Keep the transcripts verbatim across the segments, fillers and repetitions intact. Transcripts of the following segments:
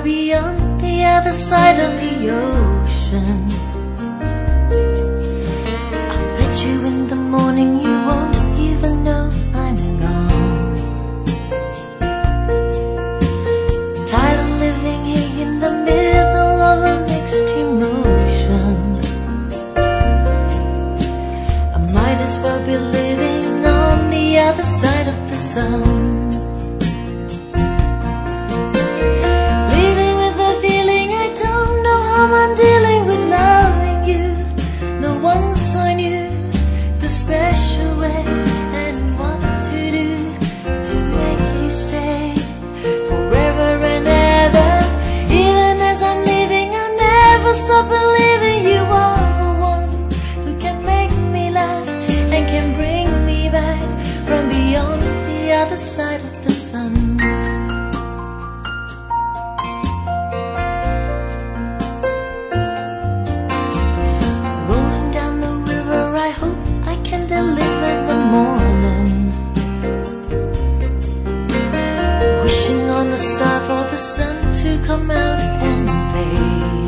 beyond the other side of the ocean. I'll bet you in the morning you won't even know I'm gone. Tired of living here in the middle of a mixed emotion. I might as well be living on the other side of the sun. I'm dealing with loving you, the once I knew, the special way, and what to do to make you stay forever and ever. Even as I'm leaving, I'll never stop believing you are the one who can make me laugh and can bring me back from beyond the other side of the sun. On the star for the sun to come out and play.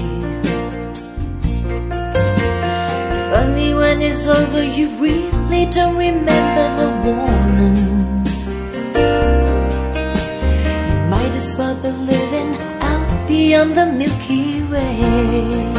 Funny when it's over, you really don't remember the warnings. You might as well be living out beyond the Milky Way.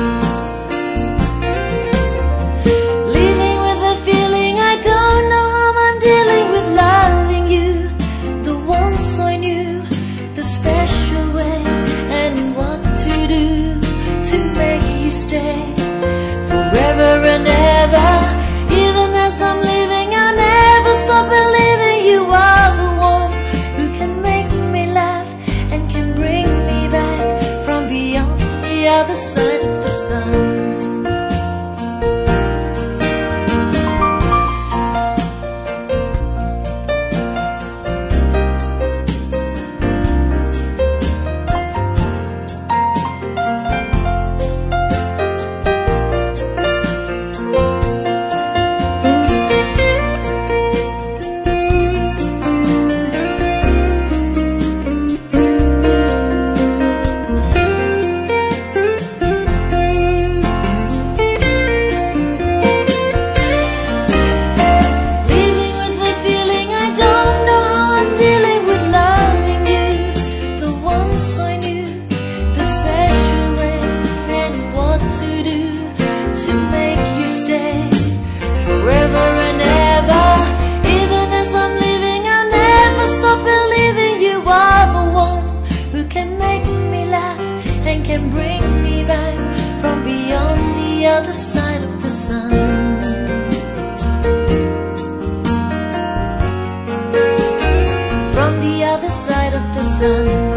Leaving with the feeling I don't know how I'm dealing with loving you, the once I knew, the special way, and what to do to make you stay forever and ever. Even as I'm leaving, I'll never stop believing you are the one who can make me laugh and can bring me back from beyond the other side of the sun. Can bring me back from beyond the other side of the sun. From the other side of the sun.